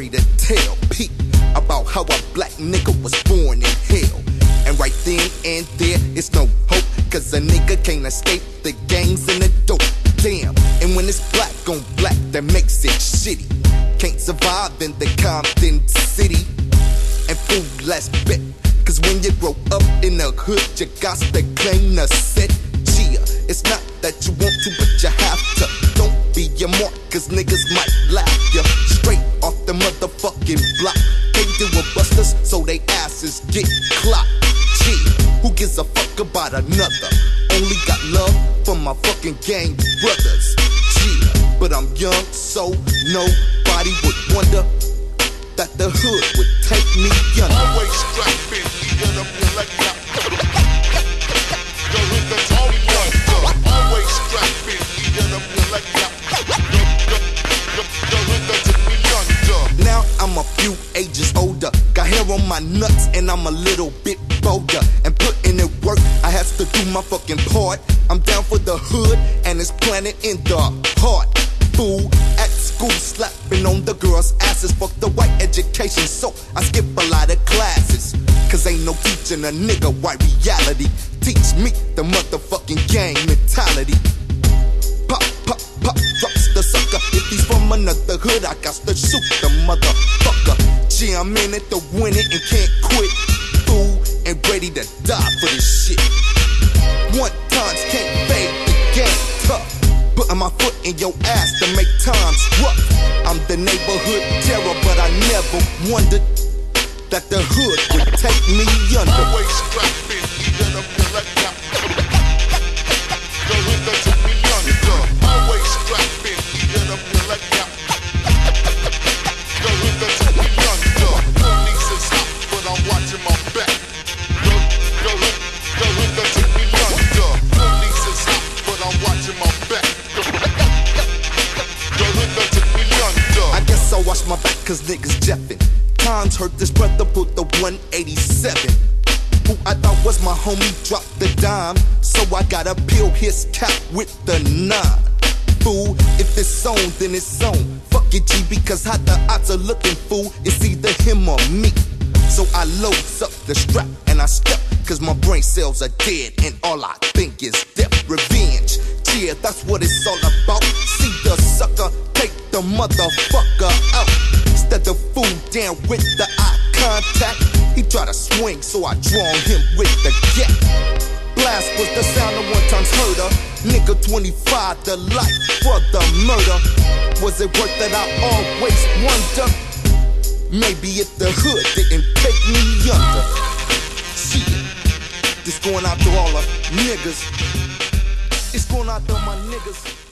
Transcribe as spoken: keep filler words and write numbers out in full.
story to tell, peep, about how a black nigga was born in hell. And right then and there, it's no hope, cause a nigga can't escape the gangs and the dope. Damn, and when it's black on black, that makes it shitty. Can't survive in the Compton city. And fool, let's bet, cause when you grow up in the hood, you got to claim the set. Yeah, it's not that you want to, but you have to. Don't be your mark, cause niggas might laugh ya straight off the motherfucking block. They do a busters, so they asses get clocked. Yeah, who gives a fuck about another? Only got love for my fucking gang brothers. Yeah, but I'm young, so nobody would wonder that the hood would take me under. Always strapping, get up your leg up. Go hit the Tony under. Always strapping, get up your leg up. Go hit the Tony under. Now I'm a few ages older, got hair on my nuts and I'm a little bit bolder. And putting in work, I have to do my fucking part. I'm down for the hood and it's planted in the heart. Fool, at school slapping on the girls' asses. Fuck the white education, so I skip a lot of classes. Cause ain't no teaching a nigga white reality. Teach me the motherfucking gang mentality. Pop, pop, pop, drops the sucker. If he's from another hood, I got to shoot the motherfucker. Gee, I'm in it to win it and can't quit. Fool, and ready to die for this shit. One times can't fade the game tough. Putting my foot in your ass to make times rough. I'm the neighborhood terror, but I never wondered that the hood would take me under. Always strapping, get up your leg up. Go hit the Tony under. Always strapping, get up your leg up. Go hit the Tony under. Police is hot, but I'm watching my back. Go, go hit, go hit the Tony under. Police is hot, but I'm watching my back. I guess I'll watch my back cause niggas jeffin'. Times hurt this brother put the one eighty-seven. Who I thought was my homie dropped the dime. So I gotta peel his cap with the nine. Fool, if it's on, then it's on. Fuck it, G, because how the odds are looking, fool. It's either him or me. So I loads up the strap and I step, cause my brain cells are dead and all I think is death. Revenge, yeah, that's what it's all about. See the sucker, take the motherfucker out. Instead of fool down with the eye contact, he try to swing, so I draw him with the gap. Blast was the sound of one time's herder. Nigga twenty-five, the life for the murder. Was it worth it? I always wonder. Maybe if the hood didn't take me under. Shit, this going out to all the niggas. It's going out to my niggas.